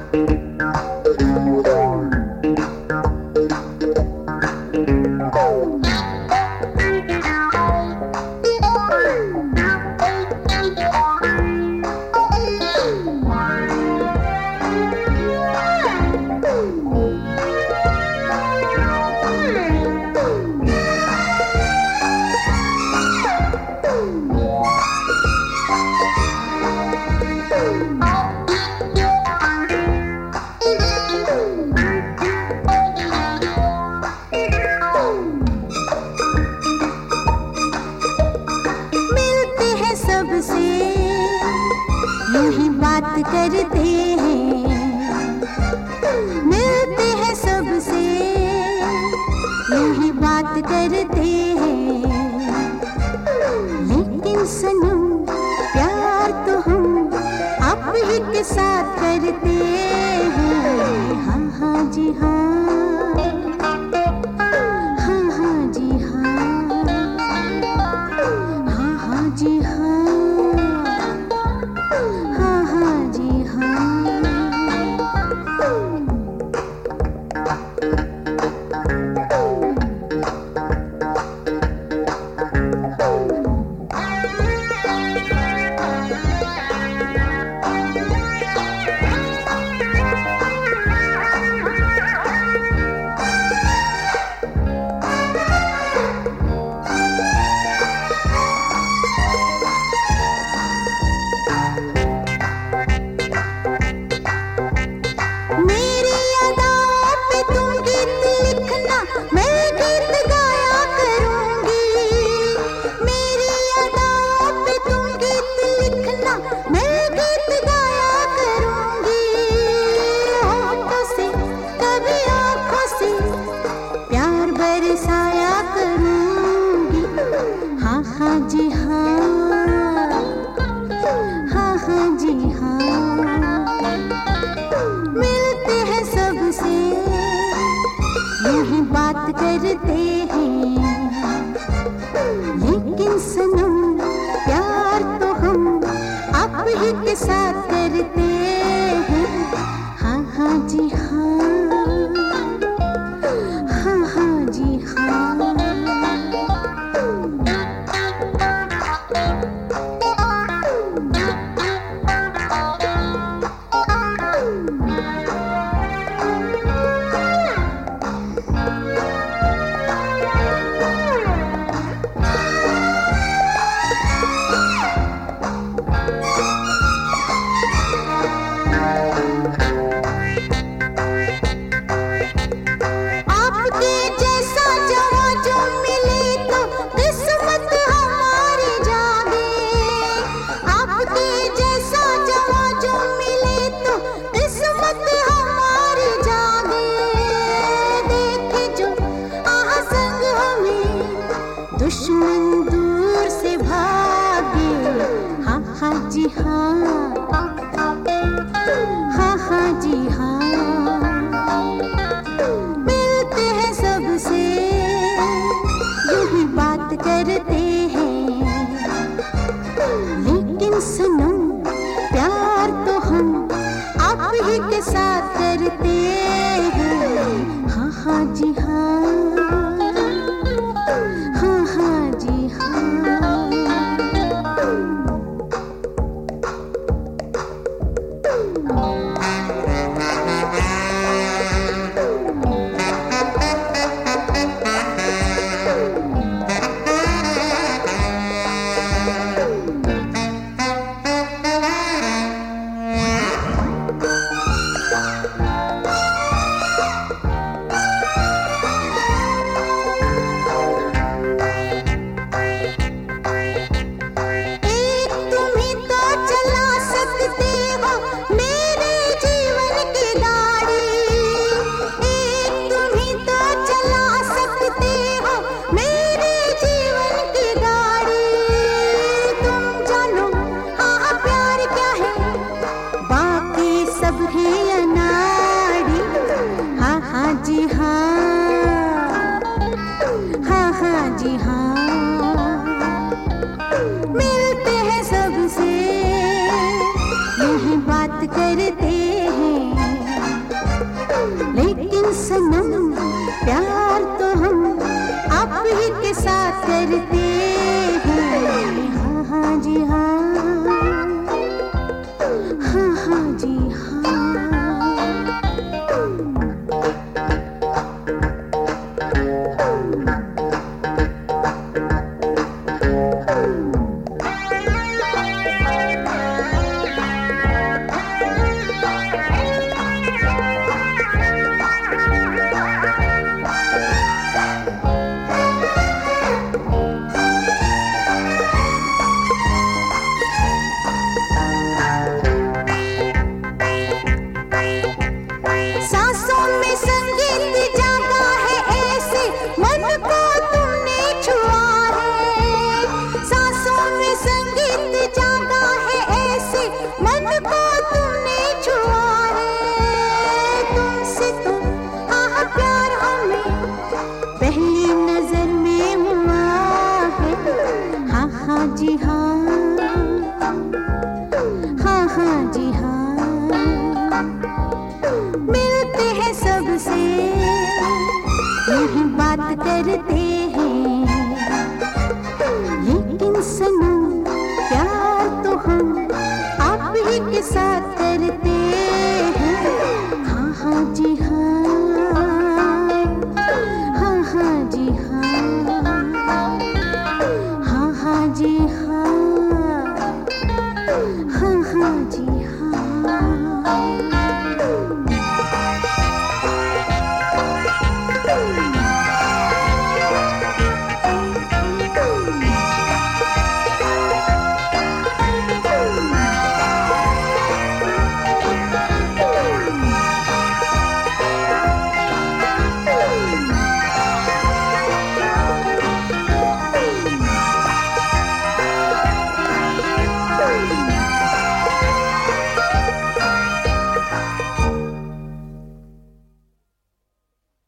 बात करते हैं, मिलते हैं सबसे, यही बात करते हैं। लेकिन सनम प्यार तो हम आप ही के साथ करते हैं। हाँ हाँ जी हाँ, हाँ हाँ जी हाँ, हाँ हाँ जी हाँ। हाँ जी हाँ, हाँ हाँ जी हाँ, मिलते हैं सबसे, यही बात करते हैं। लेकिन सनम प्यार तो हम आप ही के साथ करते हैं। हाँ हाँ जी हाँ, हाँ हाँ जी हाँ। दुश्मन दूर से भागे। हाँ हाँ जी हाँ, हाँ हाँ जी हाँ, मिलते हैं सबसे, यही बात करते हैं। लेकिन सनम प्यार तो हम आप ही के साथ करते हैं। हाँ हाँ जी हाँ, जी हाँ, हाँ हाँ जी हाँ, मिलते हैं सबसे, यही बात करते हैं। ही के साथ करते हैं। हाँ हाँ जी हाँ, हाँ हाँ जी हाँ। जी हाँ, हाँ हाँ जी हाँ। मिलते हैं सबसे, यही बात करते हैं, लेकिन सनम प्यार तो हम आप ही के साथ करते हैं। हाँ हाँ जी हाँ, हाँ हाँ जी हाँ।